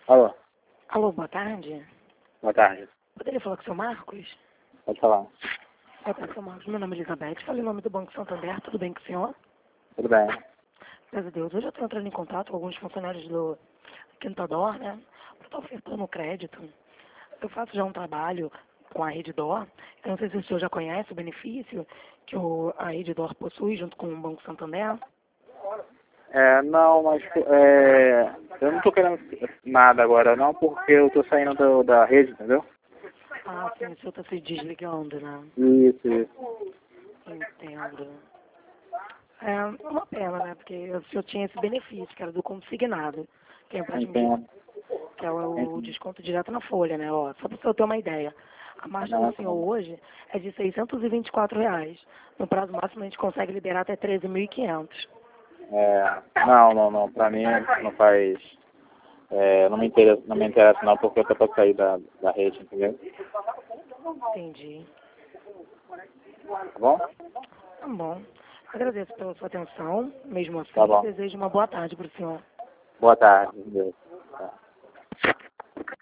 Alô, Alô, boa tarde. boa tarde. Poderia falar com o seu Marcos? Pode falar. Boa tarde, seu Marcos. Meu nome é Elizabeth. Falei em nome do Banco Santander. Tudo bem com o senhor? Tudo bem? Graças a Deus. Hoje eu estou entrando em contato com alguns funcionários do Quintador, né? Para estar ofertando crédito. Eu faço já um trabalho com a Rede Dor. Eu não sei se o senhor já conhece o benefício que a Rede Dor possui junto com o Banco Santander. Não, mas eu não tô querendo nada agora não, porque eu tô saindo da rede, entendeu? Ah, sim, o senhor está se desligando, né? Isso. Entendo. É uma pena, né? Porque o senhor tinha esse benefício, que era do consignado, que a empresa me Entendo. que é o desconto direto na folha, né? Ó, só para o senhor ter uma ideia. A margem do senhor hoje é de R$ 624. No prazo máximo a gente consegue liberar até 13.500. Não. Pra mim não faz. Não me interessa não, porque eu tô pra sair da rede, entendeu? Entendi. Tá bom? Tá bom. Agradeço pela sua atenção. Mesmo Tá assim, bom. desejo uma boa tarde para o senhor. Boa tarde. Deus.